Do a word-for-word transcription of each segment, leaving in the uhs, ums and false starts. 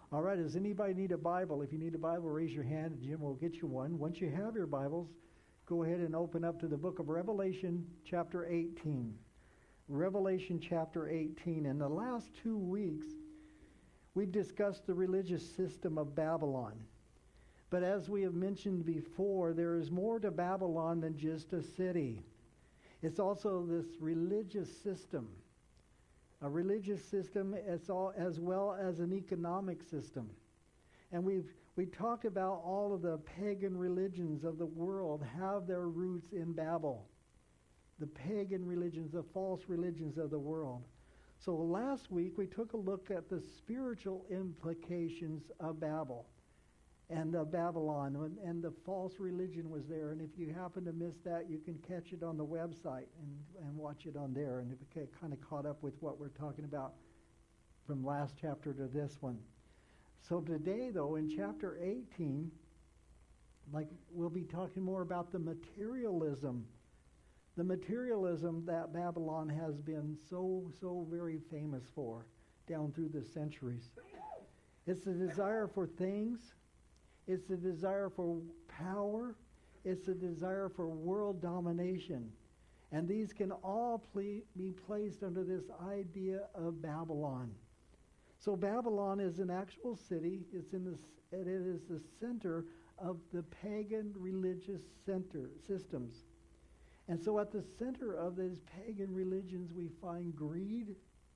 All right, does anybody need a Bible? If you need a Bible, raise your hand and Jim will get you one. Once you have your Bibles, go ahead and open up to the book of Revelation chapter eighteen. Revelation chapter eighteen. In the last two weeks, we've discussed the religious system of Babylon. But as we have mentioned before, there is more to Babylon than just a city. It's also this religious system. A religious system as, all, as well as an economic system. And we've we talked about all of the pagan religions of the world have their roots in Babel. The pagan religions, the false religions of the world. So last week we took a look at the spiritual implications of Babel and of Babylon, and, and the false religion was there. And if you happen to miss that, you can catch it on the website and, and watch it on there, and it get kind of caught up with what we're talking about from last chapter to this one. So today, though, in chapter eighteen, like we'll be talking more about the materialism, the materialism that Babylon has been so, so very famous for down through the centuries. It's the desire for things. It's the desire for power. It's the desire for world domination. And these can all ple- be placed under this idea of Babylon. So Babylon is an actual city. It's in the, it is the center of the pagan religious center systems. And so at the center of these pagan religions we find greed,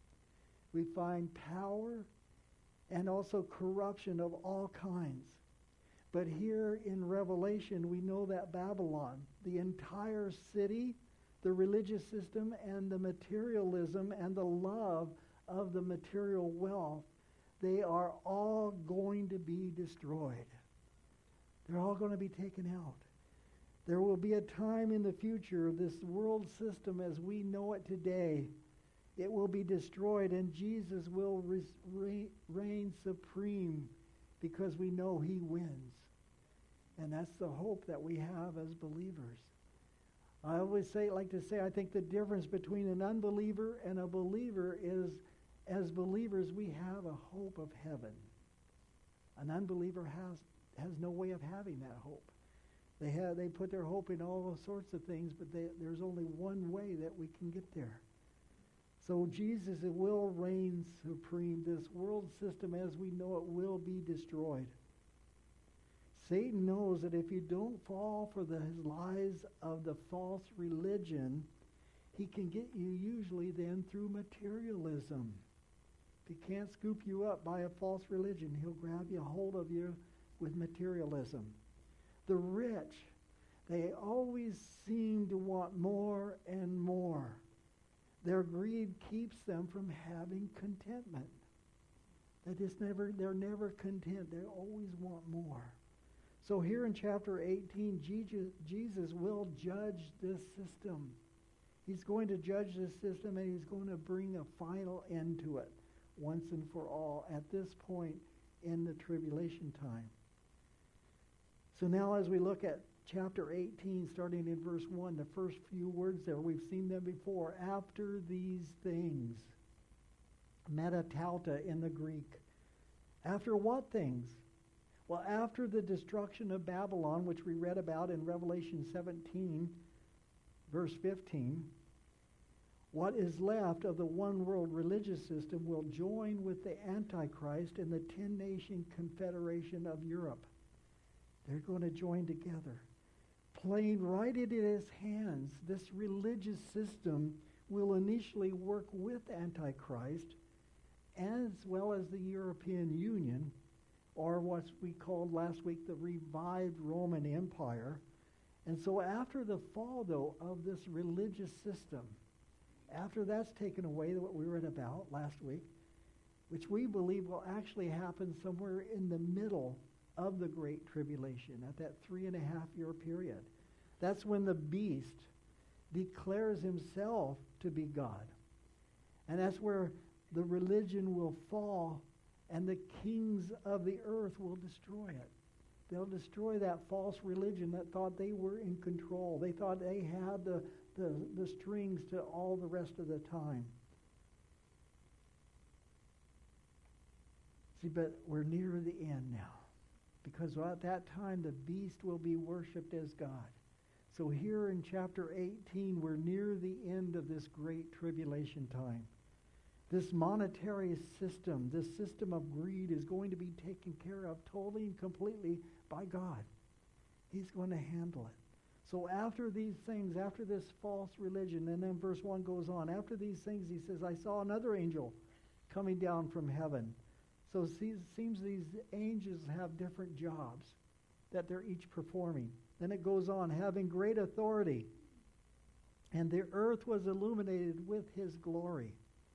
we find power, and also corruption of all kinds. But here in Revelation, we know that Babylon, the entire city, the religious system, and the materialism and the love of the material wealth, they are all going to be destroyed. They're all going to be taken out. There will be a time in the future, this world system as we know it today, it will be destroyed, and Jesus will re- reign supreme, because we know he wins. And that's the hope that we have as believers. I always say, like to say, I think the difference between an unbeliever and a believer is, as believers, we have a hope of heaven. An unbeliever has has no way of having that hope. They have they put their hope in all sorts of things, but they, there's only one way that we can get there. So Jesus will reign supreme. This world system as we know it will be destroyed. Satan knows that if you don't fall for the lies of the false religion, he can get you usually then through materialism. If he can't scoop you up by a false religion, he'll grab you, hold of you with materialism. The rich, they always seem to want more and more. Their greed keeps them from having contentment. They just never, they're never content. They always want more. So here in chapter eighteen, Jesus, Jesus will judge this system. He's going to judge this system, and he's going to bring a final end to it once and for all at this point in the tribulation time. So now as we look at chapter eighteen, starting in verse one, the first few words there, we've seen them before. After these things. Metatauta in the Greek. After what things? Well, after the destruction of Babylon, which we read about in Revelation seventeen, verse fifteen, what is left of the one-world religious system will join with the Antichrist in the ten-nation confederation of Europe. They're going to join together. Playing right into his hands, this religious system will initially work with Antichrist as well as the European Union, or what we called last week the revived Roman Empire. And so after the fall, though, of this religious system, after that's taken away, what we read about last week, which we believe will actually happen somewhere in the middle of the Great Tribulation, at that three and a half year period. That's when the beast declares himself to be God. And that's where the religion will fall, and the kings of the earth will destroy it. They'll destroy that false religion that thought they were in control. They thought they had the, the, the strings to all the rest of the time. See, but we're near the end now. Because at that time, the beast will be worshipped as God. So here in chapter eighteen, we're near the end of this great tribulation time. This monetary system, this system of greed is going to be taken care of totally and completely by God. He's going to handle it. So after these things, after this false religion, and then verse one goes on, after these things he says, I saw another angel coming down from heaven. So it seems these angels have different jobs that they're each performing. Then it goes on, having great authority. And the earth was illuminated with his glory.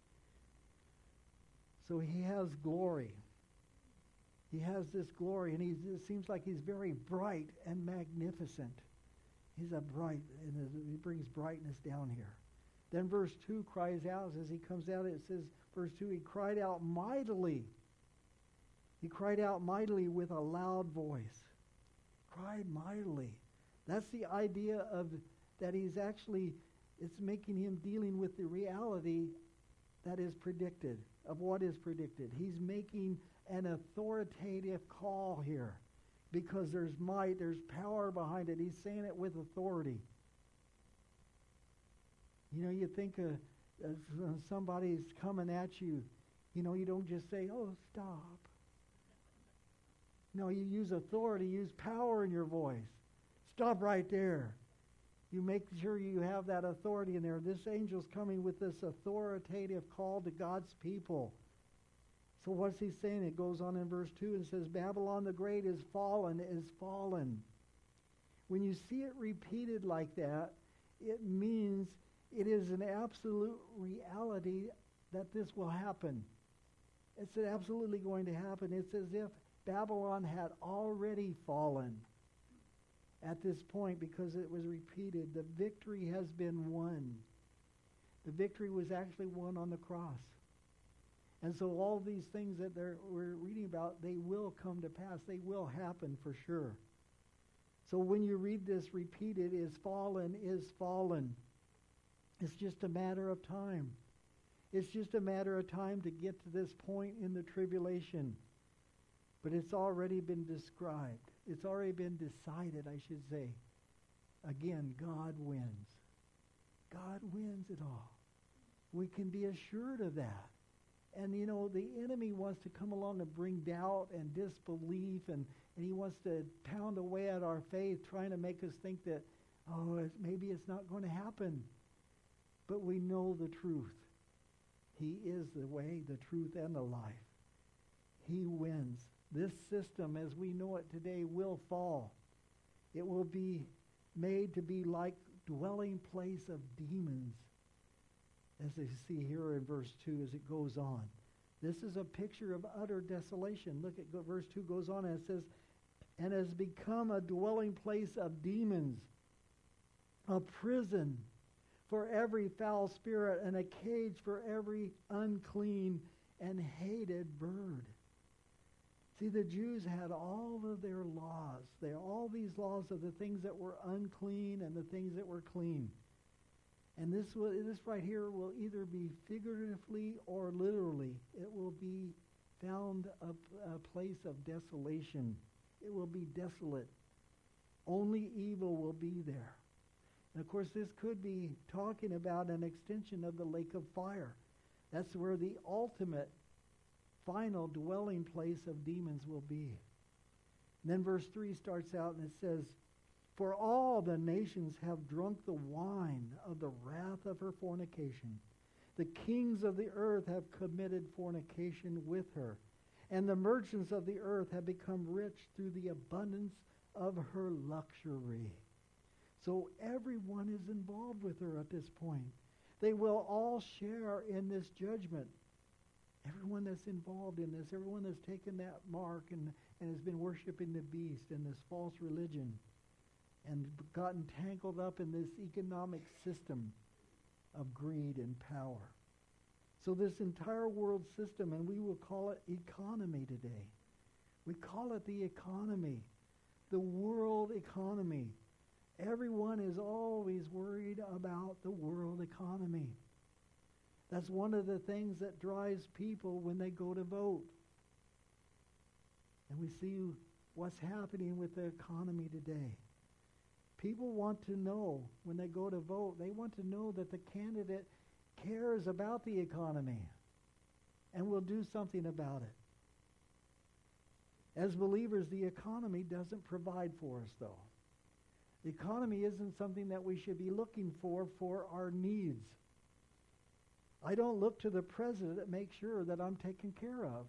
So he has glory. He has this glory, and he's, it seems like he's very bright and magnificent. He's a bright, and he brings brightness down here. Then verse two cries out, as he comes out, it says, verse two, he cried out mightily. He cried out mightily with a loud voice. Cried mightily. That's the idea of that he's actually, it's making him dealing with the reality that is predicted, of what is predicted. He's making an authoritative call here because there's might, there's power behind it. He's saying it with authority. You know, you think uh, uh, somebody's coming at you, you know, you don't just say, oh, stop. No, you use authority, use power in your voice. Stop right there. You make sure you have that authority in there. This angel's coming with this authoritative call to God's people. So what's he saying? It goes on in verse two and says, Babylon the Great is fallen, is fallen. When you see it repeated like that, it means it is an absolute reality that this will happen. It's absolutely going to happen. It's as if Babylon had already fallen at this point because it was repeated. The victory has been won. The victory was actually won on the cross. And so all these things that we're reading about, they will come to pass. They will happen for sure. So when you read this repeated, is fallen, is fallen. It's just a matter of time. It's just a matter of time to get to this point in the tribulation. But it's already been described. It's already been decided, I should say. Again, God wins. God wins it all. We can be assured of that. And, you know, the enemy wants to come along and bring doubt and disbelief, and, and he wants to pound away at our faith, trying to make us think that, oh, it's, maybe it's not going to happen. But we know the truth. He is the way, the truth, and the life. He wins. This system, as we know it today, will fall. It will be made to be like dwelling place of demons, as they see here in verse two as it goes on. This is a picture of utter desolation. Look at verse two goes on and it says, and has become a dwelling place of demons, a prison for every foul spirit, and a cage for every unclean and hated bird. See, the Jews had all of their laws. They all these laws of the things that were unclean and the things that were clean. And this will, this right here will either be figuratively or literally. It will be found a, a place of desolation. It will be desolate. Only evil will be there. And of course, this could be talking about an extension of the lake of fire. That's where the ultimate, final dwelling place of demons will be. And then verse three starts out and it says, for all the nations have drunk the wine of the wrath of her fornication. The kings of the earth have committed fornication with her, and the merchants of the earth have become rich through the abundance of her luxury. So everyone is involved with her at this point. They will all share in this judgment. Everyone that's involved in this, everyone that's taken that mark and, and has been worshiping the beast and this false religion and gotten tangled up in this economic system of greed and power. So this entire world system, and we will call it economy today. We call it the economy, the world economy. Everyone is always worried about the world economy. That's one of the things that drives people when they go to vote. And we see what's happening with the economy today. People want to know, when they go to vote, they want to know that the candidate cares about the economy and will do something about it. As believers, the economy doesn't provide for us, though. The economy isn't something that we should be looking for for our needs. I don't look to the president to make sure that I'm taken care of.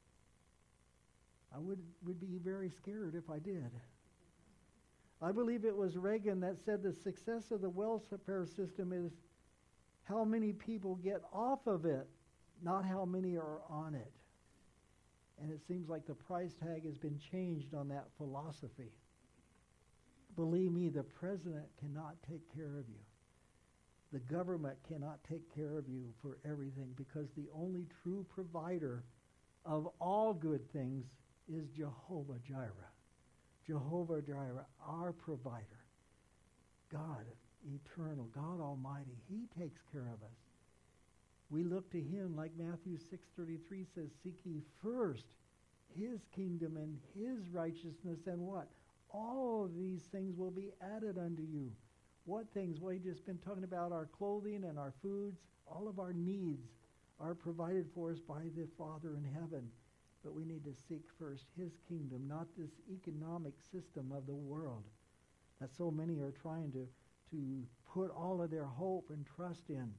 I would, would be very scared if I did. I believe it was Reagan that said the success of the welfare system is how many people get off of it, not how many are on it. And it seems like the price tag has been changed on that philosophy. Believe me, the president cannot take care of you. The government cannot take care of you for everything, because the only true provider of all good things is Jehovah Jireh. Jehovah Jireh, our provider. God, eternal, God Almighty. He takes care of us. We look to him, like Matthew six thirty-three says, seek ye first his kingdom and his righteousness, and what? All of these things will be added unto you. What things? Well, we've just been talking about our clothing and our foods. All of our needs are provided for us by the Father in heaven. But we need to seek first his kingdom, not this economic system of the world that so many are trying to, to put all of their hope and trust in.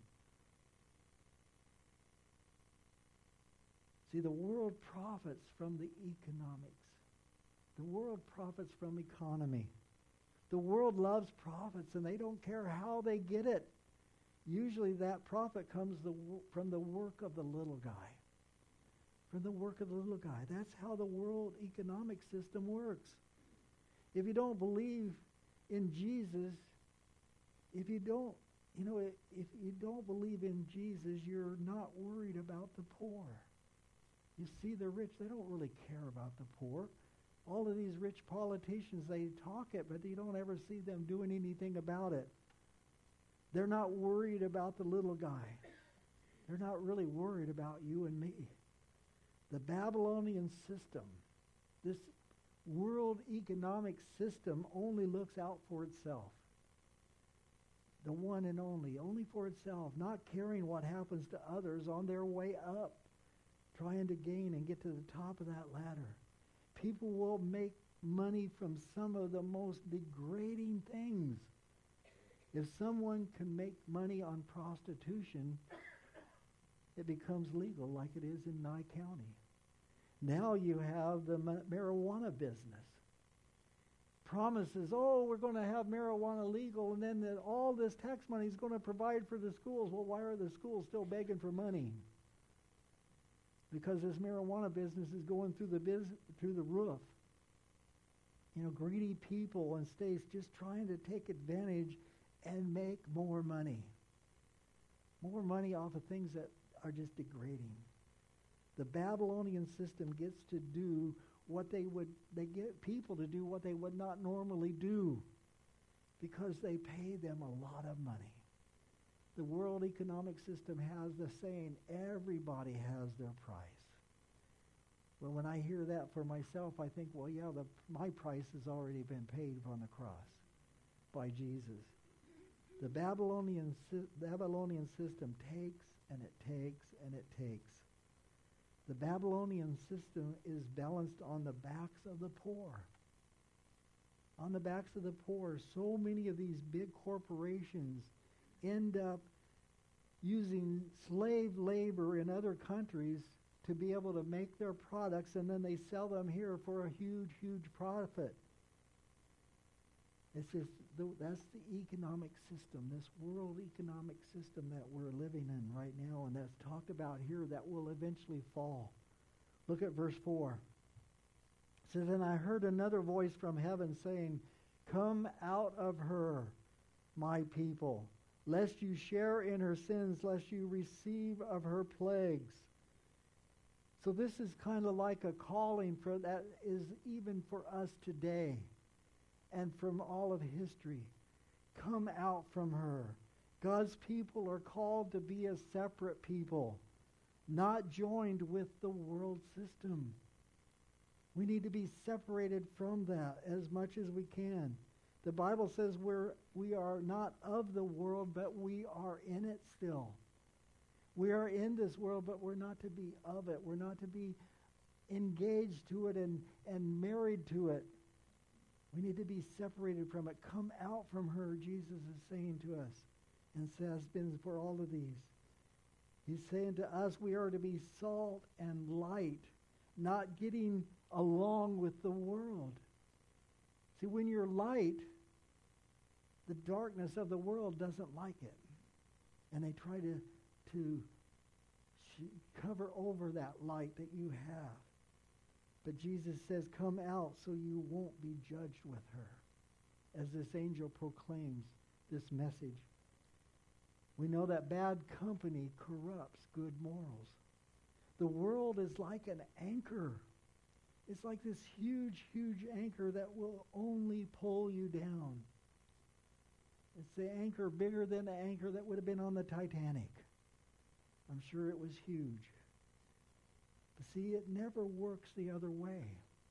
See, the world profits from the economics. The world profits from economy. The world loves profits, and they don't care how they get it. Usually that profit comes the, from the work of the little guy. From the work of the little guy. That's how the world economic system works. If you don't believe in Jesus, if you don't, you know, if you don't believe in Jesus, you're not worried about the poor. You see, the rich, they don't really care about the poor. All of these rich politicians, they talk it, but you don't ever see them doing anything about it. They're not worried about the little guy. They're not really worried about you and me. The Babylonian system, this world economic system, only looks out for itself. The one and only, only for itself, not caring what happens to others on their way up, trying to gain and get to the top of that ladder. People will make money from some of the most degrading things. If someone can make money on prostitution, it becomes legal like it is in Nye County. Now you have the ma- marijuana business. Promises, oh, we're going to have marijuana legal, and then the, all this tax money is going to provide for the schools. Well, why are the schools still begging for money? Because this marijuana business is going through the biz- through the roof. You know, greedy people and states just trying to take advantage and make more money. More money off of things that are just degrading. The Babylonian system gets to do what they would, they get people to do what they would not normally do because they pay them a lot of money. The world economic system has the saying, everybody has their price. Well, when I hear that for myself, I think, well, yeah, the, my price has already been paid on the cross by Jesus. The Babylonian, Babylonian system takes and it takes and it takes. The Babylonian system is balanced on the backs of the poor. On the backs of the poor, so many of these big corporations end up using slave labor in other countries to be able to make their products, and then they sell them here for a huge, huge profit. It's just, that's the economic system, this world economic system that we're living in right now, and that's talked about here that will eventually fall. Look at verse four. It says, and I heard another voice from heaven saying, come out of her, my people, lest you share in her sins, lest you receive of her plagues. So this is kind of like a calling for that is even for us today and from all of history. Come out from her. God's people are called to be a separate people, not joined with the world system. We need to be separated from that as much as we can. The Bible says we're, we are not of the world, but we are in it still. We are in this world, but we're not to be of it. We're not to be engaged to it and, and married to it. We need to be separated from it. Come out from her, Jesus is saying to us, and has been for all of these. He's saying to us we are to be salt and light, not getting along with the world. See, when you're light, the darkness of the world doesn't like it. And they try to, to sh- cover over that light that you have. But Jesus says, come out so you won't be judged with her, as this angel proclaims this message. We know that bad company corrupts good morals. The world is like an anchor. It's like this huge, huge anchor that will only pull you down. It's the anchor bigger than the anchor that would have been on the Titanic. I'm sure it was huge. But see, it never works the other way.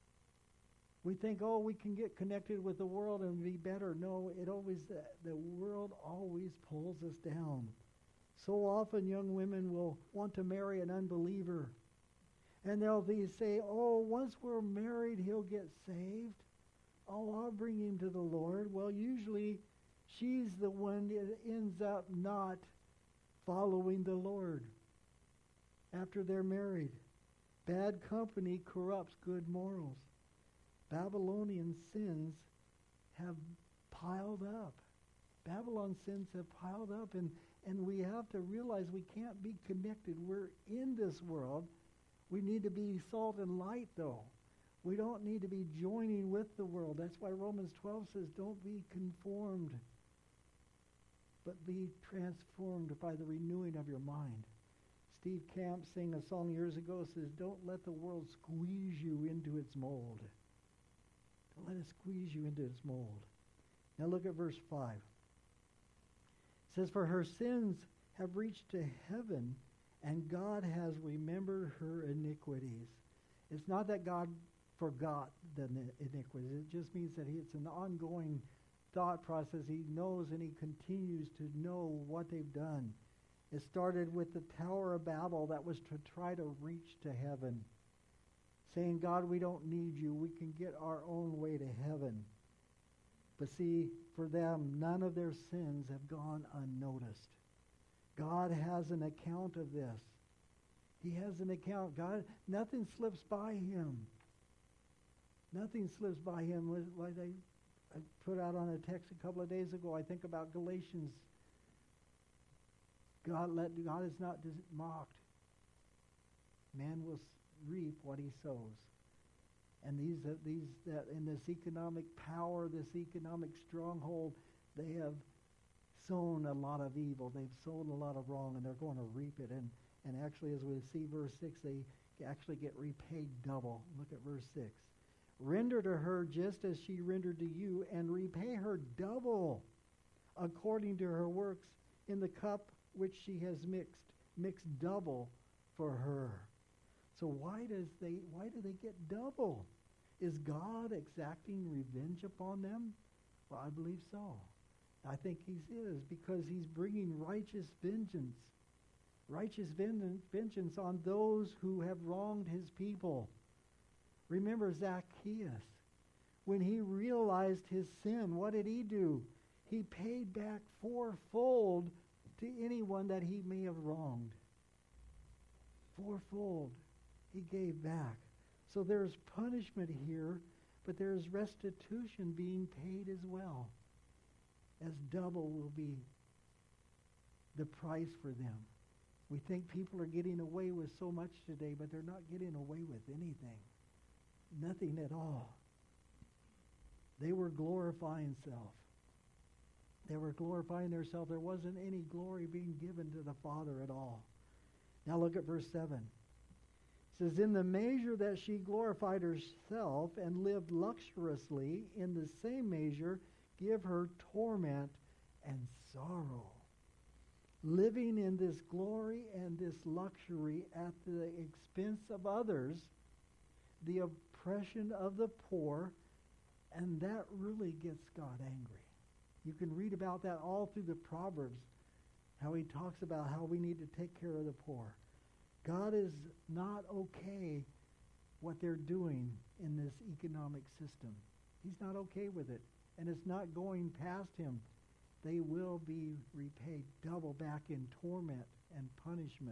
We think, oh, we can get connected with the world and be better. No, it always the, the world always pulls us down. So often young women will want to marry an unbeliever. And they'll be say, oh, once we're married, he'll get saved. Oh, I'll bring him to the Lord. Well, usually she's the one that ends up not following the Lord after they're married. Bad company corrupts good morals. Babylonian sins have piled up. Babylon sins have piled up, and, and we have to realize we can't be connected. We're in this world. We need to be salt and light, though. We don't need to be joining with the world. That's why Romans twelve says, don't be conformed, but be transformed by the renewing of your mind. Steve Camp sang a song years ago, says, don't let the world squeeze you into its mold. Don't let it squeeze you into its mold. Now look at verse five. It says, for her sins have reached to heaven, and God has remembered her iniquities. It's not that God forgot the iniquities. It just means that it's an ongoing thought process. He knows and he continues to know what they've done. It started with the Tower of Babel that was to try to reach to heaven, saying, God, we don't need you. We can get our own way to heaven. But see, for them, none of their sins have gone unnoticed. God has an account of this. He has an account. God, nothing slips by him. Nothing slips by him. Like I, I put out on a text a couple of days ago, I think about Galatians. God let God is not mocked. Man will reap what he sows. And these uh, these that in this economic power, this economic stronghold, they have sown a lot of evil. They've sown a lot of wrong, and they're going to reap it. And and actually, as we see verse six, they actually get repaid double. Look at verse six. Render to her just as she rendered to you, and repay her double according to her works in the cup which she has mixed. Mixed double for her. So why does they why do they get double? Is God exacting revenge upon them? Well, I believe so. I think he is, because he's bringing righteous vengeance. Righteous vengeance on those who have wronged his people. Remember Zacchaeus. When he realized his sin, what did he do? He paid back fourfold to anyone that he may have wronged. Fourfold he gave back. So there's punishment here, but there's restitution being paid as well, as double will be the price for them. We think people are getting away with so much today, but they're not getting away with anything. Nothing at all. They were glorifying self. They were glorifying themselves. There wasn't any glory being given to the Father at all. Now look at verse seven. It says, in the measure that she glorified herself and lived luxuriously, in the same measure give her torment and sorrow. Living in this glory and this luxury at the expense of others, the oppression of the poor, and that really gets God angry. You can read about that all through the Proverbs, how he talks about how we need to take care of the poor. God is not okay what they're doing in this economic system. He's not okay with it, and it's not going past him. They will be repaid double back in torment and punishment.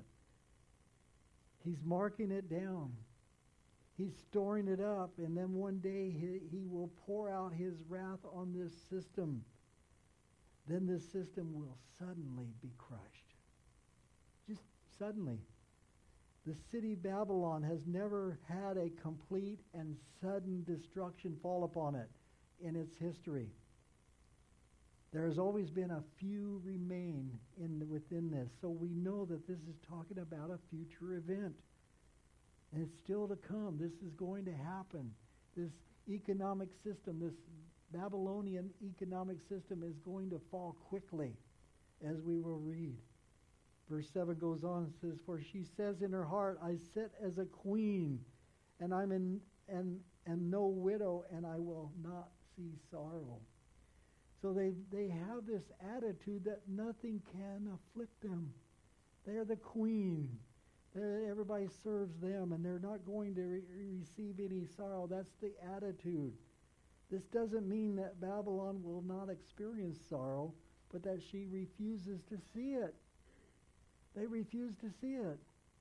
He's marking it down. He's storing it up, and then one day he, he will pour out his wrath on this system. Then this system will suddenly be crushed. Just suddenly. The city Babylon has never had a complete and sudden destruction fall upon it in its history. There has always been a few remain in the, within this, so we know that this is talking about a future event. And it's still to come. This is going to happen. This economic system, this Babylonian economic system is going to fall quickly, as we will read. Verse seven goes on and says, "For she says in her heart, I sit as a queen, and I'm in and and no widow, and I will not see sorrow." So they they have this attitude that nothing can afflict them. They're the queen. They're, everybody serves them, and they're not going to re- receive any sorrow. That's the attitude. This doesn't mean that Babylon will not experience sorrow, but that she refuses to see it. They refuse to see it.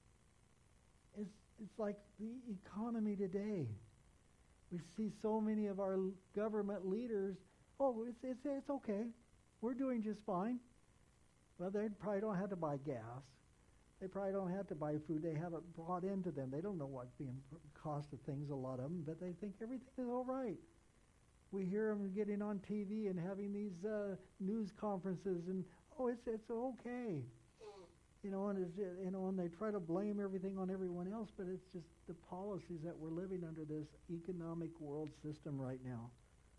It's, it's like the economy today. We see so many of our government leaders, oh, it's, it's, it's okay. We're doing just fine. Well, they probably don't have to buy gas. They probably don't have to buy food. They have it brought into them. They don't know what the cost of things, a lot of them, but they think everything is all right. We hear them getting on T V and having these uh, news conferences, and, oh, it's it's okay. You know, and it's, you know, and they try to blame everything on everyone else, but it's just the policies that we're living under this economic world system right now.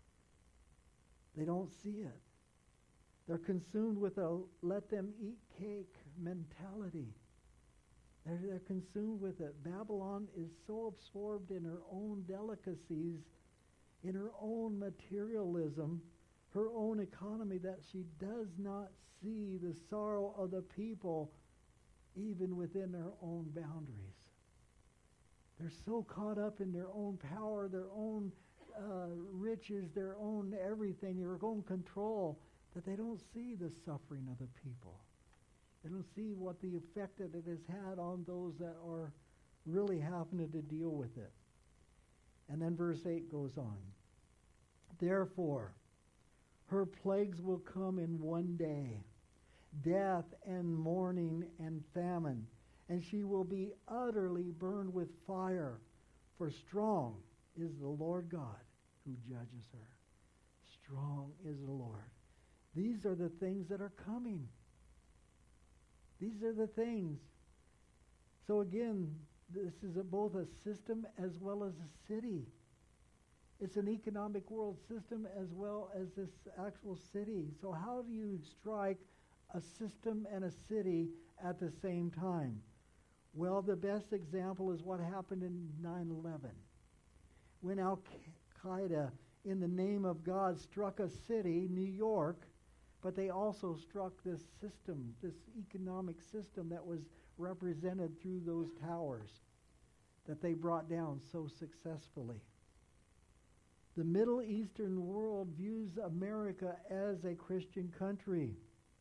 They don't see it. They're consumed with a let them eat cake mentality. They're, they're consumed with it. Babylon is so absorbed in her own delicacies, in her own materialism, her own economy, that she does not see the sorrow of the people even within their own boundaries. They're so caught up in their own power, their own uh, riches, their own everything, their own control, that they don't see the suffering of the people. They don't see what the effect that it has had on those that are really having to deal with it. And then verse eight goes on. Therefore, her plagues will come in one day, death and mourning and famine, and she will be utterly burned with fire, for strong is the Lord God who judges her. Strong is the Lord. These are the things that are coming. These are the things. So again, this is a, both a system as well as a city. It's an economic world system as well as this actual city. So how do you strike a system and a city at the same time? Well, the best example is what happened in nine eleven. When Al-Qaeda, in the name of God, struck a city, New York, but they also struck this system, this economic system that was represented through those towers that they brought down so successfully. The Middle Eastern world views America as a Christian country.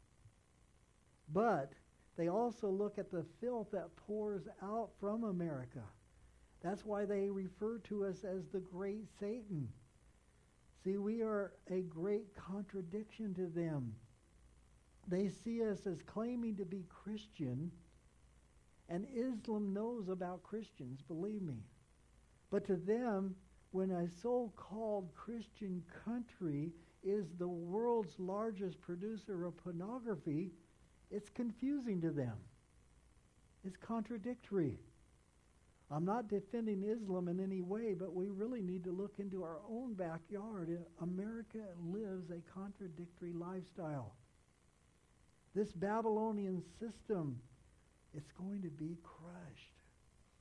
But they also look at the filth that pours out from America. That's why they refer to us as the great Satan. See, we are a great contradiction to them. They see us as claiming to be Christian, and Islam knows about Christians, believe me. But to them, when a so-called Christian country is the world's largest producer of pornography, it's confusing to them. It's contradictory. I'm not defending Islam in any way, but we really need to look into our own backyard. America lives a contradictory lifestyle. This Babylonian system, it's going to be crushed. It's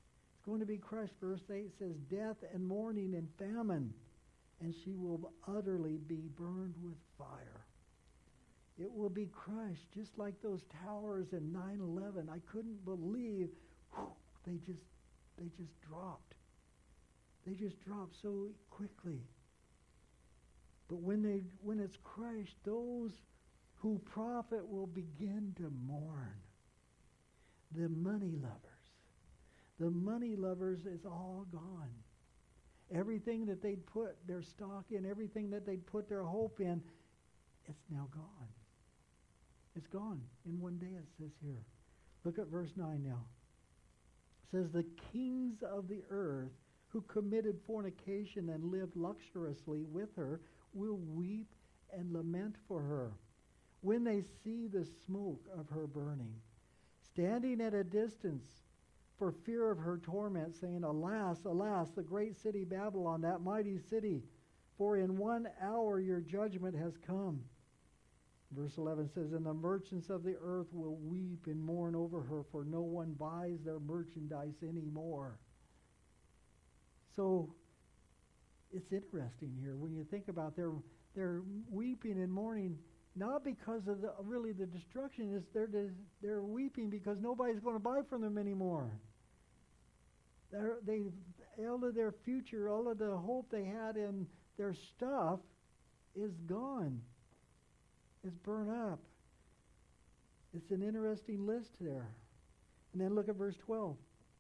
going to be crushed. Verse eight says, death and mourning and famine, and she will utterly be burned with fire. It will be crushed, just like those towers in nine eleven. I couldn't believe whew, they just they just dropped. They just dropped so quickly. But when they when it's crushed, those who profit will begin to mourn. The money lovers. The money lovers is all gone. Everything that they'd put their stock in, everything that they'd put their hope in, it's now gone. It's gone in one day, it says here. Look at verse nine now. It says, the kings of the earth who committed fornication and lived luxuriously with her will weep and lament for her when they see the smoke of her burning, standing at a distance for fear of her torment, saying, alas, alas, the great city Babylon, that mighty city, for in one hour your judgment has come. Verse eleven says, and the merchants of the earth will weep and mourn over her, for no one buys their merchandise anymore. So, it's interesting here when you think about their they're weeping and mourning, not because of the really the destruction. Is they're they're weeping because nobody's going to buy from them anymore. They're, they all of their future, all of the hope they had in their stuff, is gone. It's burned up. It's an interesting list there. And then look at verse twelve.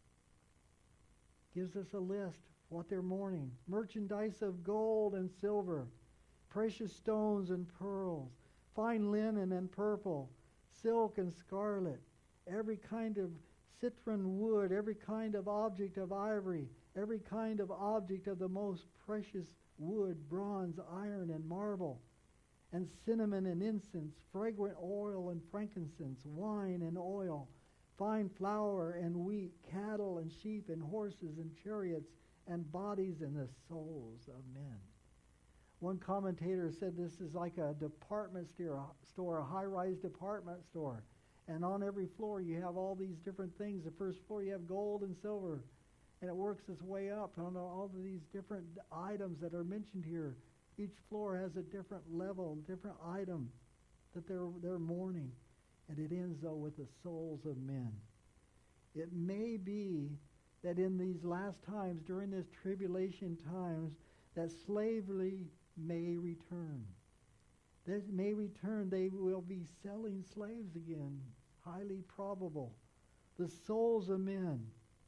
Gives us a list. What they're mourning. Merchandise of gold and silver, precious stones and pearls, fine linen and purple, silk and scarlet, every kind of citron wood, every kind of object of ivory, every kind of object of the most precious wood, bronze, iron, and marble, and cinnamon and incense, fragrant oil and frankincense, wine and oil, fine flour and wheat, cattle and sheep and horses and chariots, and bodies and the souls of men. One commentator said this is like a department store, a high-rise department store. And on every floor you have all these different things. The first floor you have gold and silver. And it works its way up on all of these different items that are mentioned here. Each floor has a different level, different item that they're, they're mourning. And it ends, though, with the souls of men. It may be that in these last times, during this tribulation times, that slavery may return. That may return. They will be selling slaves again. Highly probable. The souls of men.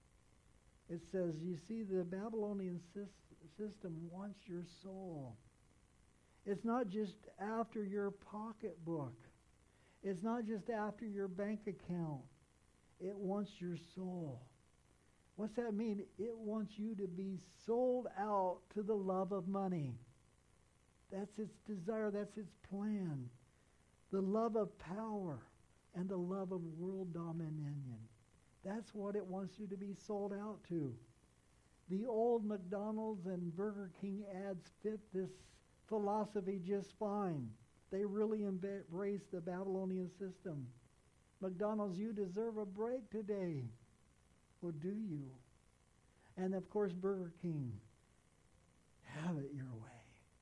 It says, you see, the Babylonian system wants your soul. It's not just after your pocketbook. It's not just after your bank account. It wants your soul. What's that mean? It wants you to be sold out to the love of money. That's its desire. That's its plan. The love of power and the love of world dominion. That's what it wants you to be sold out to. The old McDonald's and Burger King ads fit this philosophy just fine. They really embrace the Babylonian system. McDonald's, you deserve a break today. Well, do you? And of course, Burger King, have it your way.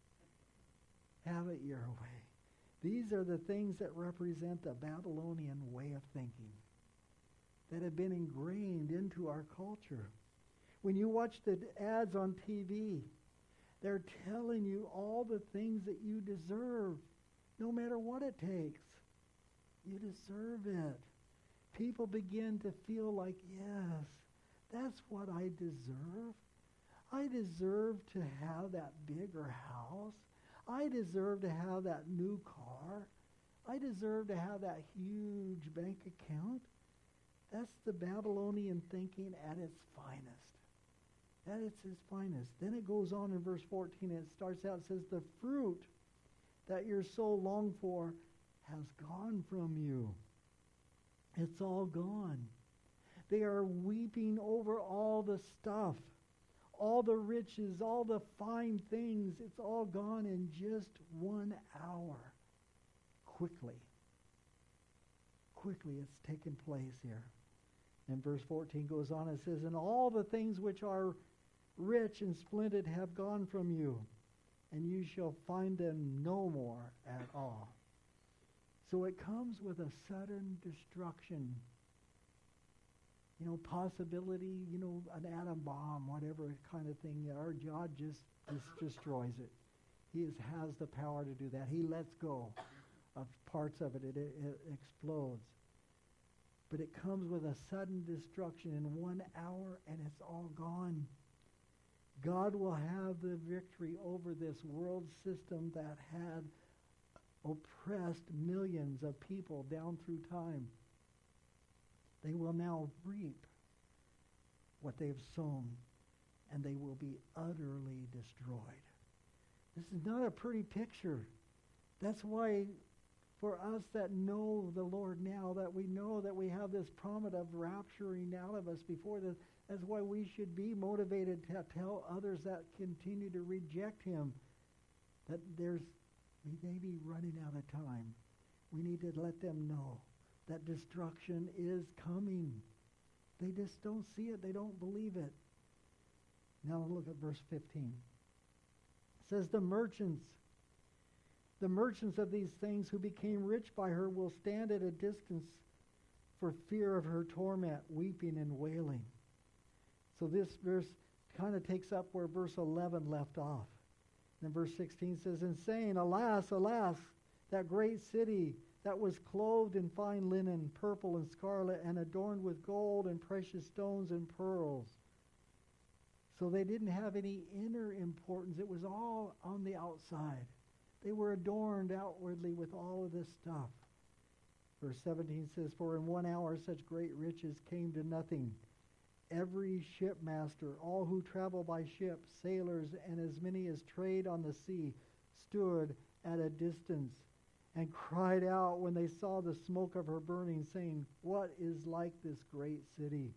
Have it your way. These are the things that represent the Babylonian way of thinking that have been ingrained into our culture. When you watch the ads on T V, they're telling you all the things that you deserve, no matter what it takes. You deserve it. People begin to feel like, yes, that's what I deserve. I deserve to have that bigger house. I deserve to have that new car. I deserve to have that huge bank account. That's the Babylonian thinking at its finest. At its, its finest. Then it goes on in verse fourteen, and it starts out, it says, the fruit that your soul longed for has gone from you. It's all gone. They are weeping over all the stuff, all the riches, all the fine things. It's all gone in just one hour. Quickly. Quickly it's taken place here. And verse fourteen goes on and says, and all the things which are rich and splendid have gone from you, and you shall find them no more at all. So it comes with a sudden destruction. You know, possibility, you know, an atom bomb, whatever kind of thing. Our God just, just destroys it. He is, has the power to do that. He lets go of parts of it. It, it, it explodes. But it comes with a sudden destruction in one hour, and it's all gone. God will have the victory over this world system that had oppressed millions of people down through time. They will now reap what they've sown, and they will be utterly destroyed. This is not a pretty picture. That's why for us that know the Lord now, that we know that we have this promise of rapturing out of us before this, that's why we should be motivated to tell others that continue to reject him that there's we may be running out of time. We need to let them know that destruction is coming. They just don't see it. They don't believe it. Now look at verse fifteen. It says, the merchants, the merchants of these things who became rich by her will stand at a distance for fear of her torment, weeping and wailing. So this verse kind of takes up where verse eleven left off. And verse sixteen says, and saying, alas, alas, that great city that was clothed in fine linen, purple and scarlet, and adorned with gold and precious stones and pearls. So they didn't have any inner importance. It was all on the outside. They were adorned outwardly with all of this stuff. Verse seventeen says, for in one hour such great riches came to nothing. Every shipmaster, all who travel by ship, sailors, and as many as trade on the sea, stood at a distance and cried out when they saw the smoke of her burning, saying, what is like this great city?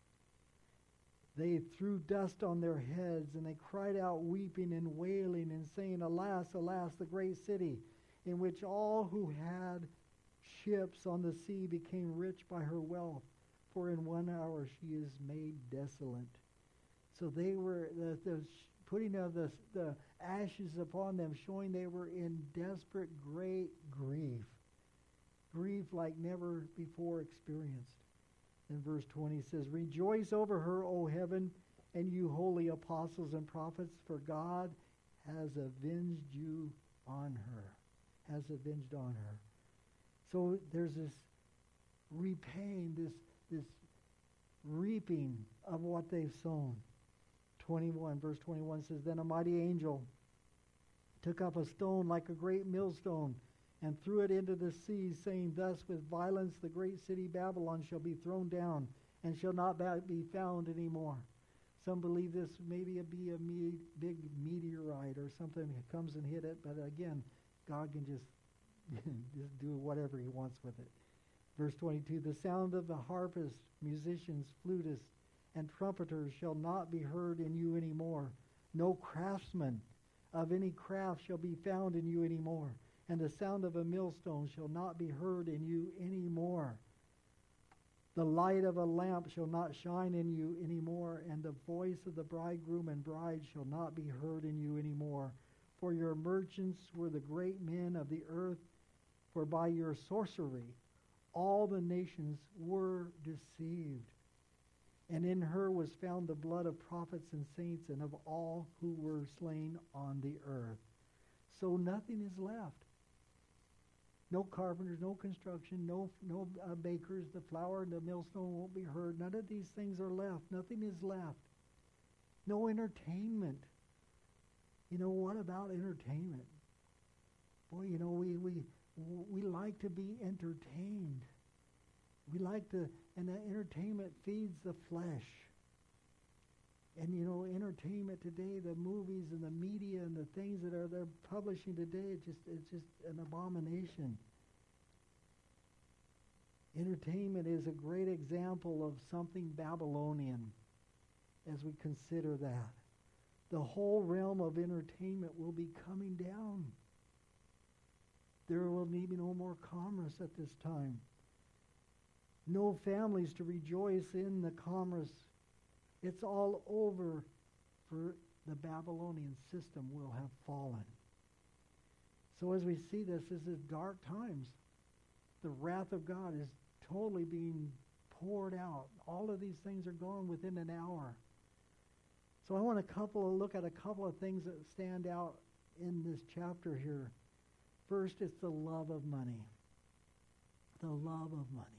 They threw dust on their heads, and they cried out, weeping and wailing, and saying, alas, alas, the great city, in which all who had ships on the sea became rich by her wealth. For in one hour she is made desolate. So they were, the, the putting of the, the ashes upon them, showing they were in desperate, great grief. Grief like never before experienced. And verse twenty says, rejoice over her, O heaven, and you holy apostles and prophets, for God has avenged you on her. Has avenged on her. So there's this repaying, this this reaping of what they've sown. twenty-one, verse twenty-one says, then a mighty angel took up a stone like a great millstone and threw it into the sea, saying, thus with violence the great city Babylon shall be thrown down and shall not be found anymore. Some believe this maybe be a me- big meteorite or something that comes and hit it, but again, God can just, just do whatever he wants with it. Verse twenty-two, the sound of the harpists, musicians, flutists, and trumpeters shall not be heard in you anymore. No craftsman of any craft shall be found in you anymore. And the sound of a millstone shall not be heard in you anymore. The light of a lamp shall not shine in you anymore, and the voice of the bridegroom and bride shall not be heard in you anymore. For your merchants were the great men of the earth, for by your sorcery all the nations were deceived. And in her was found the blood of prophets and saints and of all who were slain on the earth. So nothing is left. No carpenters, no construction, no no uh, bakers. The flour and the millstone won't be heard. None of these things are left. Nothing is left. No entertainment. You know, what about entertainment? Boy, you know, we we we like to be entertained. We like to, and that entertainment feeds the flesh. And you know, entertainment today, the movies and the media and the things that are they're publishing today, it's just it's just an abomination. Entertainment is a great example of something Babylonian as we consider that. The whole realm of entertainment will be coming down. There will be no more commerce at this time. No families to rejoice in the commerce. It's all over, for the Babylonian system will have fallen. So as we see this, this is dark times. The wrath of God is totally being poured out. All of these things are gone within an hour. So I want a couple of look at a couple of things that stand out in this chapter here. First, it's the love of money. The love of money.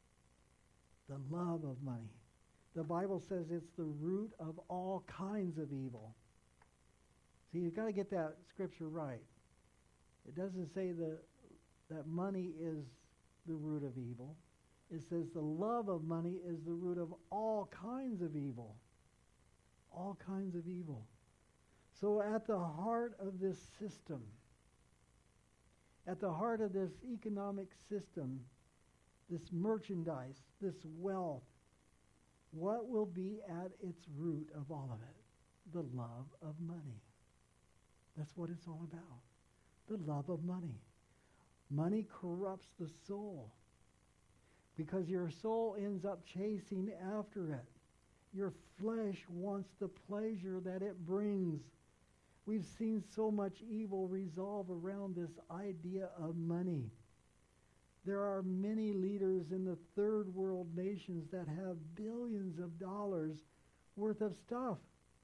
The love of money. The Bible says it's the root of all kinds of evil. See, you've got to get that scripture right. It doesn't say the, that money is the root of evil. It says the love of money is the root of all kinds of evil. All kinds of evil. So at the heart of this system, at the heart of this economic system, this merchandise, this wealth, what will be at its root of all of it? The love of money. That's what it's all about. The love of money. Money corrupts the soul because your soul ends up chasing after it. Your flesh wants the pleasure that it brings. We've seen so much evil resolve around this idea of money. There are many leaders in the third world nations that have billions of dollars worth of stuff.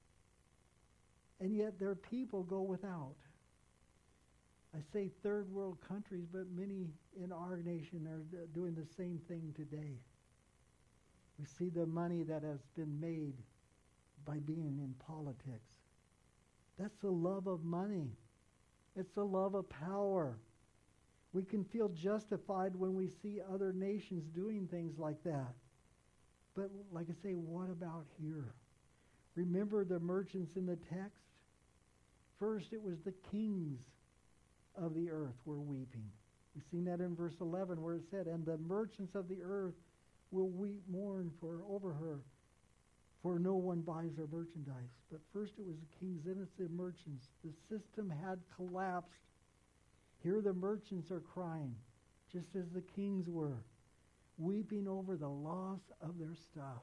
And yet their people go without. I say third world countries, but many in our nation are doing the same thing today. We see the money that has been made by being in politics. That's the love of money. It's the love of power. We can feel justified when we see other nations doing things like that. But like I say, what about here? Remember the merchants in the text? First, it was the kings of the earth were weeping. We've seen that in verse eleven where it said, and the merchants of the earth will weep, mourn for over her, for no one buys her merchandise. But first it was the kings, then it's the merchants. The system had collapsed. Here the merchants are crying, just as the kings were, weeping over the loss of their stuff.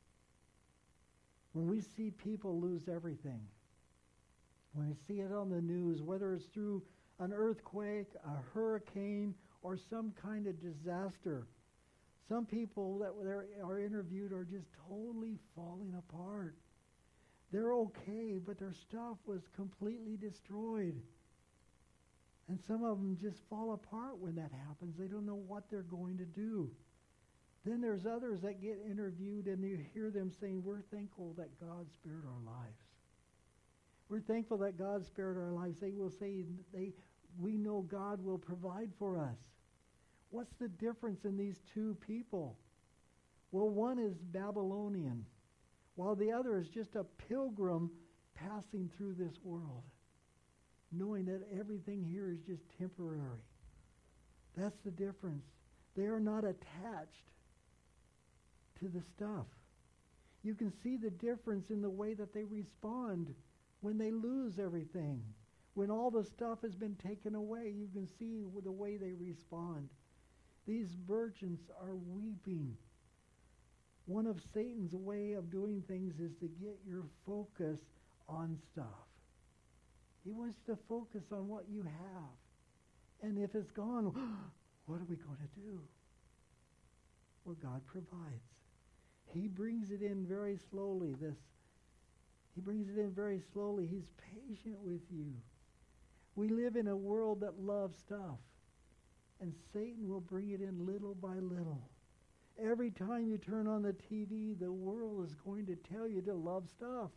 When we see people lose everything, when we see it on the news, whether it's through an earthquake, a hurricane, or some kind of disaster, some people that are interviewed are just totally falling apart. They're okay, but their stuff was completely destroyed. And some of them just fall apart when that happens. They don't know what they're going to do. Then there's others that get interviewed and you hear them saying, we're thankful that God spared our lives. We're thankful that God spared our lives. They will say, they, we know God will provide for us. What's the difference in these two people? Well, one is Babylonian, while the other is just a pilgrim passing through this world, knowing that everything here is just temporary. That's the difference. They are not attached to the stuff. You can see the difference in the way that they respond when they lose everything. When all the stuff has been taken away, you can see the way they respond. These merchants are weeping. One of Satan's way of doing things is to get your focus on stuff. He wants to focus on what you have. And if it's gone, what are we going to do? Well, God provides. He brings it in very slowly. This, He brings it in very slowly. He's patient with you. We live in a world that loves stuff. And Satan will bring it in little by little. Every time you turn on the T V, the world is going to tell you to love stuff.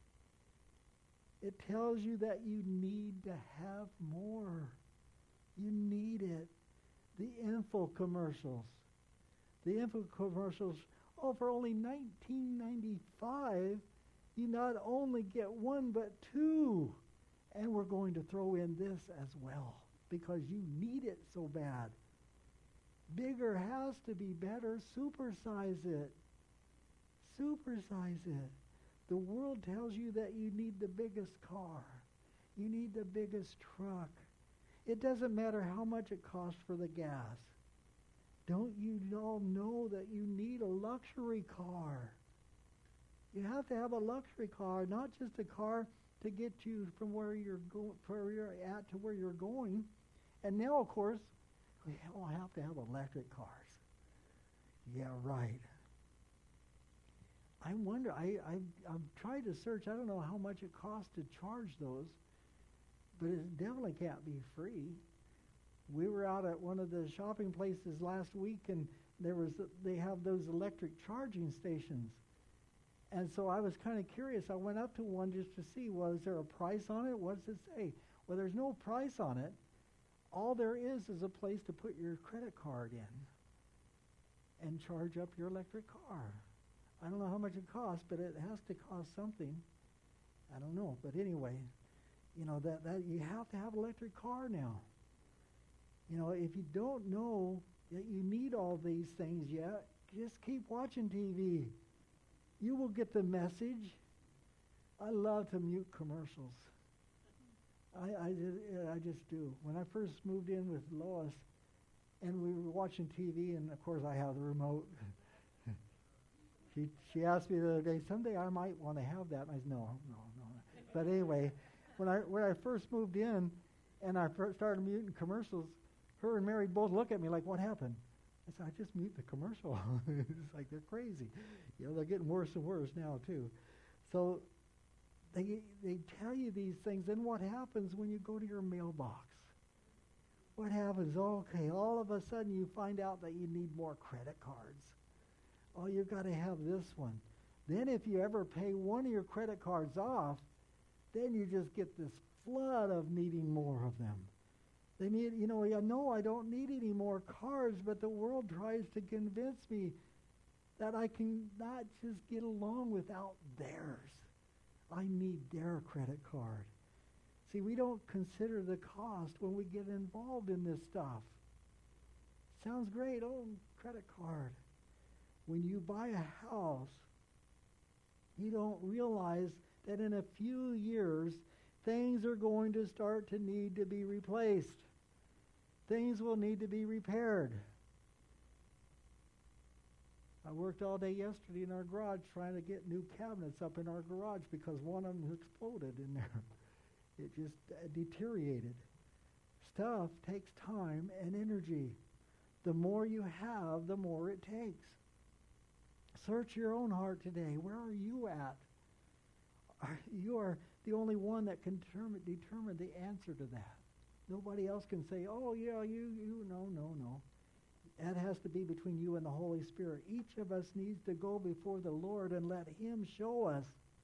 It tells you that you need to have more. You need it. The info commercials. The info commercials, oh, for only nineteen ninety-five, you not only get one, but two. And we're going to throw in this as well, because you need it so bad. Bigger has to be better. Supersize it. Supersize it. The world tells you that you need the biggest car. You need the biggest truck. It doesn't matter how much it costs for the gas. Don't you all know that you need a luxury car? You have to have a luxury car, not just a car to get you from where you're going, where you're at to where you're going. And now, of course, we all have to have electric cars. Yeah, right. I wonder, I, I, I've tried to search. I don't know how much it costs to charge those, but it definitely can't be free. We were out at one of the shopping places last week, and there was they have those electric charging stations. And so I was kind of curious. I went up to one just to see, well, is there a price on it? What does it say? Well, there's no price on it. All there is is a place to put your credit card in and charge up your electric car. I don't know how much it costs, but it has to cost something. I don't know. But anyway, you know, that, that you have to have an electric car now. You know, if you don't know that you need all these things yet, just keep watching T V. You will get the message. I love to mute commercials. I, I, just, I just do. When I first moved in with Lois, and we were watching T V, and of course I have the remote. she she asked me the other day, someday I might want to have that. And I said, no, no, no. But anyway, when I when I first moved in, and I first started muting commercials, her and Mary both look at me like, what happened? I said, I just mute the commercial. It's like they're crazy. You know, they're getting worse and worse now too. So they they tell you these things. Then what happens when you go to your mailbox? What happens? Okay, all of a sudden you find out that you need more credit cards. Oh, you've got to have this one. Then if you ever pay one of your credit cards off, then you just get this flood of needing more of them. They need, you know, I know I don't need any more cards, but the world tries to convince me that I can not just get along without theirs. I need their credit card. See, we don't consider the cost when we get involved in this stuff. Sounds great, oh, credit card. When you buy a house, you don't realize that in a few years, things are going to start to need to be replaced. Things will need to be repaired. I worked all day yesterday in our garage trying to get new cabinets up in our garage because one of them exploded in there. It just uh, deteriorated. Stuff takes time and energy. The more you have, the more it takes. Search your own heart today. Where are you at? Are, you are the only one that can determine, determine the answer to that. Nobody else can say, oh, yeah, you, you, no, no, no. That has to be between you and the Holy Spirit. Each of us needs to go before the Lord and let Him show us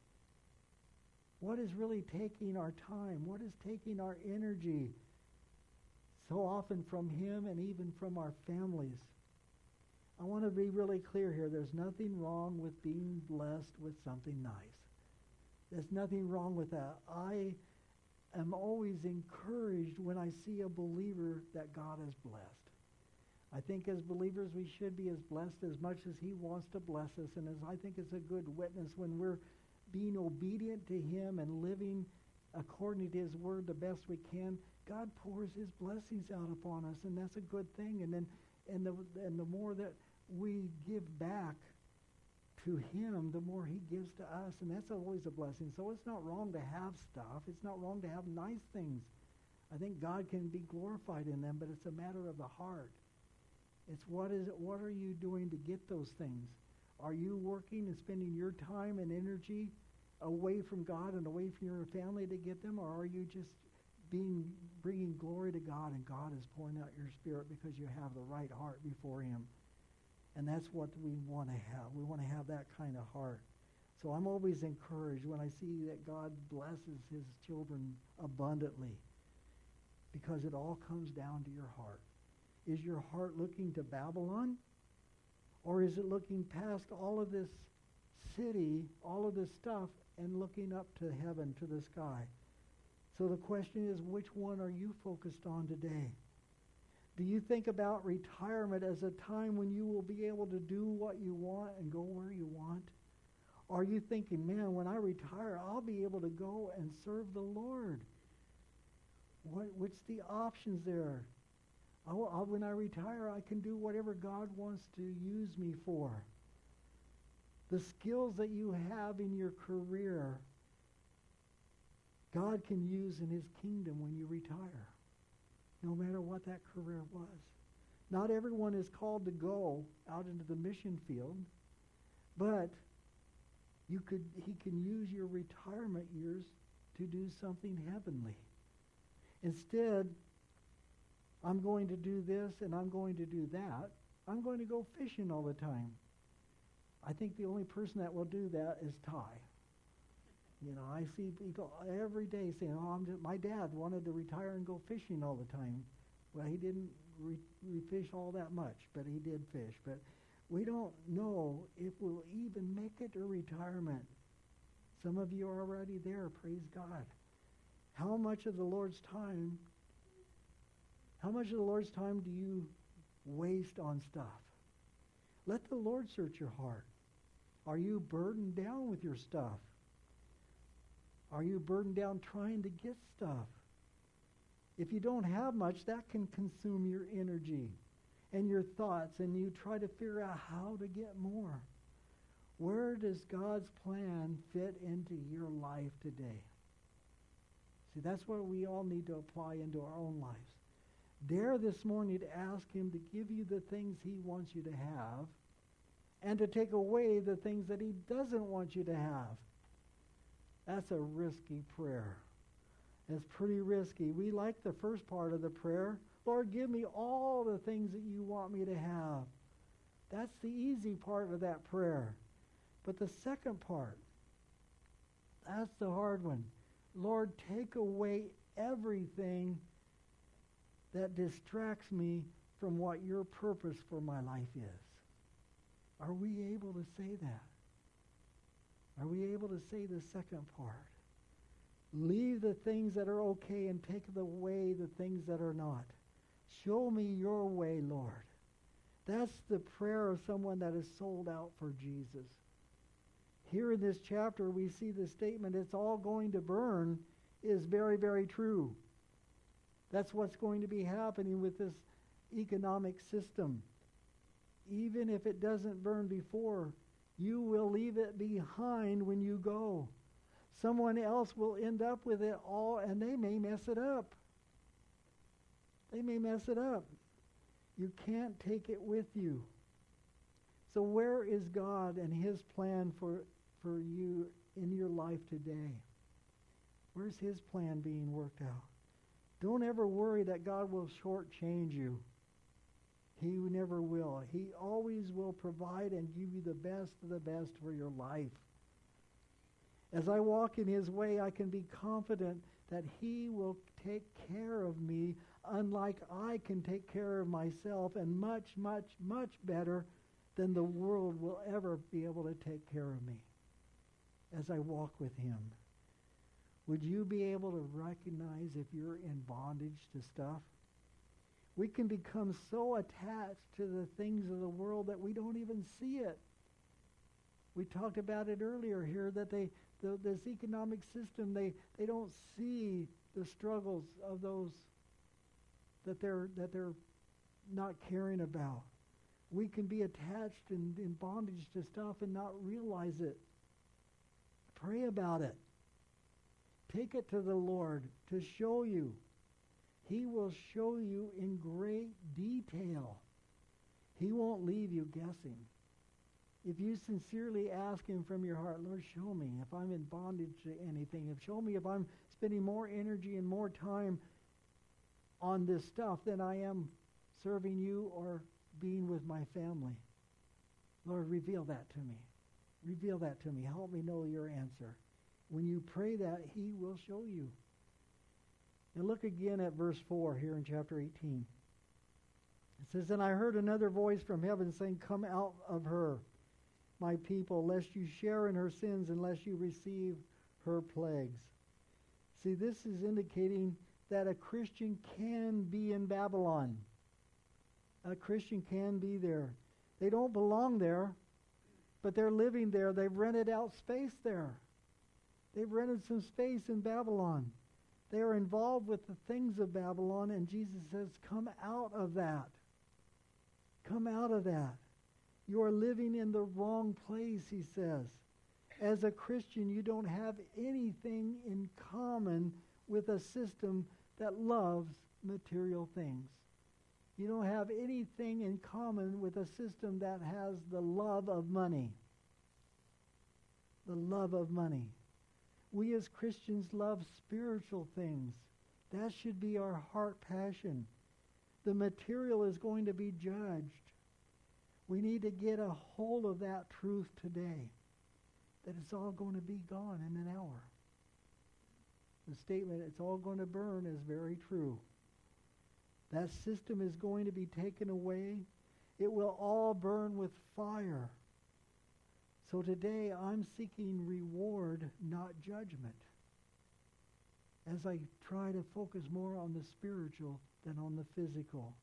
what is really taking our time, what is taking our energy, so often from Him and even from our families. I want to be really clear here. There's nothing wrong with being blessed with something nice. There's nothing wrong with that. I am always encouraged when I see a believer that God has blessed. I think as believers we should be as blessed as much as He wants to bless us, and as I think it's a good witness when we're being obedient to Him and living according to His Word the best we can. God pours His blessings out upon us, and that's a good thing. And then, and the and the more that we give back to Him, the more He gives to us, and that's always a blessing. So it's not wrong to have stuff. It's not wrong to have nice things. I think God can be glorified in them, but it's a matter of the heart. It's what is it? What are you doing to get those things? Are you working and spending your time and energy away from God and away from your family to get them, or are you just being bringing glory to God and God is pouring out your spirit because you have the right heart before Him? And that's what we want to have. We want to have that kind of heart. So I'm always encouraged when I see that God blesses His children abundantly, because it all comes down to your heart. Is your heart looking to Babylon? Or is it looking past all of this city, all of this stuff, and looking up to heaven, to the sky? So the question is, which one are you focused on today? Do you think about retirement as a time when you will be able to do what you want and go where you want? Or are you thinking, man, when I retire, I'll be able to go and serve the Lord? What, what's the options there? I'll, I'll, when I retire, I can do whatever God wants to use me for. The skills that you have in your career, God can use in his kingdom when you retire, no matter what that career was. Not everyone is called to go out into the mission field, but you could, he can use your retirement years to do something heavenly. Instead, I'm going to do this and I'm going to do that. I'm going to go fishing all the time. I think the only person that will do that is Ty. You know, I see people every day saying, oh, I'm just, my dad wanted to retire and go fishing all the time. Well, he didn't re- re-fish all that much, but he did fish. But we don't know if we'll even make it to retirement. Some of you are already there, praise God. How much of the Lord's time, how much of the Lord's time do you waste on stuff? Let the Lord search your heart. Are you burdened down with your stuff? Are you burdened down trying to get stuff? If you don't have much, that can consume your energy and your thoughts, and you try to figure out how to get more. Where does God's plan fit into your life today? See, that's what we all need to apply into our own lives. Dare this morning to ask him to give you the things he wants you to have and to take away the things that he doesn't want you to have. That's a risky prayer. It's pretty risky. We like the first part of the prayer. Lord, give me all the things that you want me to have. That's the easy part of that prayer. But the second part, that's the hard one. Lord, take away everything that distracts me from what your purpose for my life is. Are we able to say that? Are we able to say the second part? Leave the things that are okay and take away the things that are not. Show me your way, Lord. That's the prayer of someone that is sold out for Jesus. Here in this chapter, we see the statement, it's all going to burn, is very, very true. That's what's going to be happening with this economic system. Even if it doesn't burn before, you will leave it behind when you go. Someone else will end up with it all, and they may mess it up. They may mess it up. You can't take it with you. So where is God and his plan for, for you in your life today? Where's his plan being worked out? Don't ever worry that God will shortchange you. He never will. He always will provide and give you the best of the best for your life. As I walk in his way, I can be confident that he will take care of me, unlike I can take care of myself, and much, much, much better than the world will ever be able to take care of me as I walk with him. Would you be able to recognize if you're in bondage to stuff? We can become so attached to the things of the world that we don't even see it. We talked about it earlier here, that they, the, this economic system, they, they don't see the struggles of those that they're, that they're not caring about. We can be attached in, in bondage to stuff and not realize it. Pray about it. Take it to the Lord to show you. He will show you in great detail. He won't leave you guessing. If you sincerely ask him from your heart, Lord, show me if I'm in bondage to anything. If show me if I'm spending more energy and more time on this stuff than I am serving you or being with my family. Lord, reveal that to me. Reveal that to me. Help me know your answer. When you pray that, he will show you. Now look again at verse four here in chapter eighteen. It says, And I heard another voice from heaven saying, Come out of her, my people, lest you share in her sins, unless you receive her plagues. See, this is indicating that a Christian can be in Babylon. A Christian can be there. They don't belong there, but they're living there. They've rented out space there. They've rented some space in Babylon. They are involved with the things of Babylon, and Jesus says, come out of that. Come out of that. You are living in the wrong place, he says. As a Christian, you don't have anything in common with a system that loves material things. You don't have anything in common with a system that has the love of money. The love of money. We as Christians love spiritual things. That should be our heart passion. The material is going to be judged. We need to get a hold of that truth today, that it's all going to be gone in an hour. The statement, it's all going to burn, is very true. That system is going to be taken away. It will all burn with fire. So today I'm seeking reward, not judgment, as I try to focus more on the spiritual than on the physical.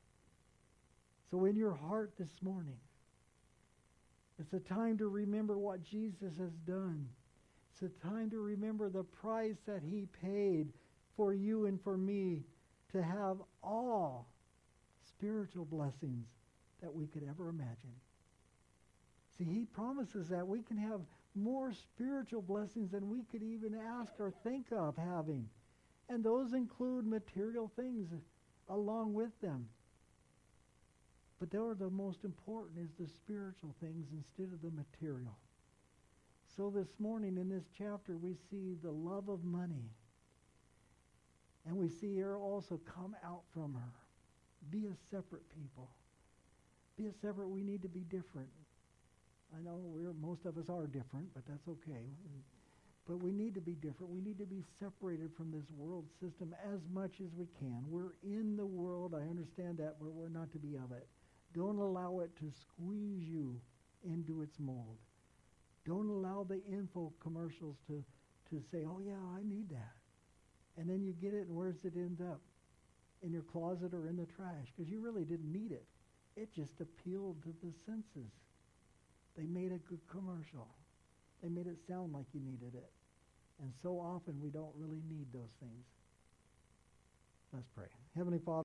So in your heart this morning, it's a time to remember what Jesus has done. It's a time to remember the price that he paid for you and for me to have all spiritual blessings that we could ever imagine. See, he promises that we can have more spiritual blessings than we could even ask or think of having. And those include material things along with them. But they're the most important is the spiritual things instead of the material. So this morning in this chapter we see the love of money. And we see her also come out from her. Be a separate people. Be a separate, we need to be different. I know we're most of us are different, but that's okay. But we need to be different. We need to be separated from this world system as much as we can. We're in the world, I understand that, but we're not to be of it. Don't allow it to squeeze you into its mold. Don't allow the info commercials to, to say, oh yeah, I need that. And then you get it, and where does it end up? In your closet or in the trash? Because you really didn't need it. It just appealed to the senses. They made a good commercial. They made it sound like you needed it. And so often we don't really need those things. Let's pray. Heavenly Father,